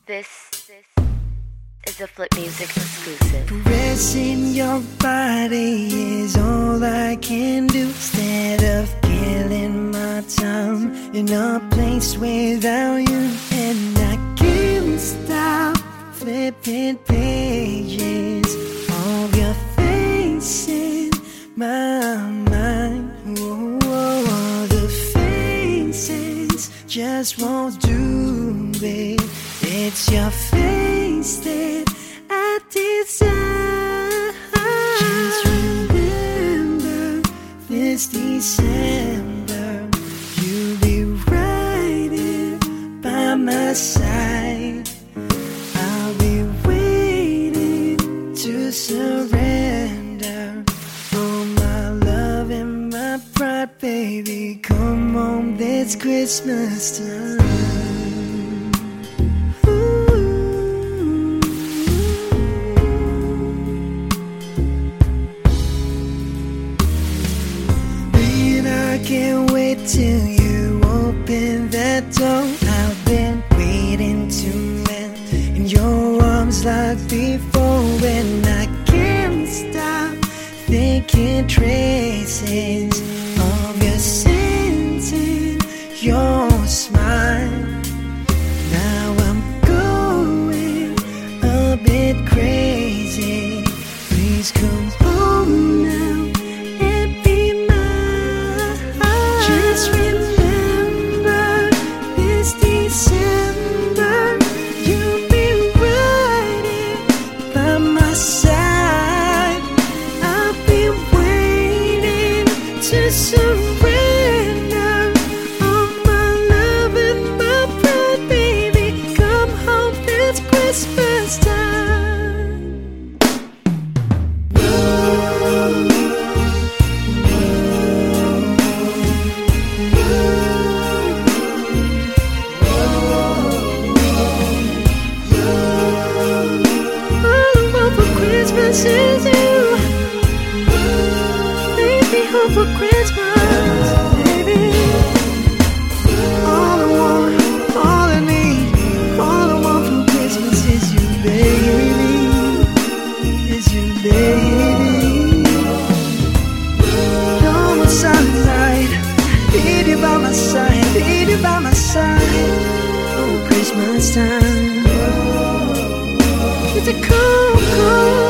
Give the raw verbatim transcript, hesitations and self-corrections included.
This, this is a Flip Music exclusive. Caressing your body is all I can do. Instead of killing my time in a place without you, and I can't stop flipping pages of your face in my mind. Whoa, the faces just won't do it. It's your face that I desire. Just remember this December, you'll be right here by my side. I'll be waiting to surrender all my love and my pride, baby. Come home, it's Christmas time. I can't wait till you open that door. I've been waiting to land in your arms like before, and I can't stop thinking traces of your scent in your smile. Now I'm going a bit crazy. Please come home now. Just remember this December, you'll be right here by my side. I'll be waiting to surrender all my love and my pride, baby. Come home, it's Christmas time. Christmas is you. Leave me home for Christmas, baby. All I want, all I need, all I want for Christmas is you, baby. Is you, baby. You're my sunlight. Need you by my side, need you by my side. Oh, Christmas time. It's a cold, cold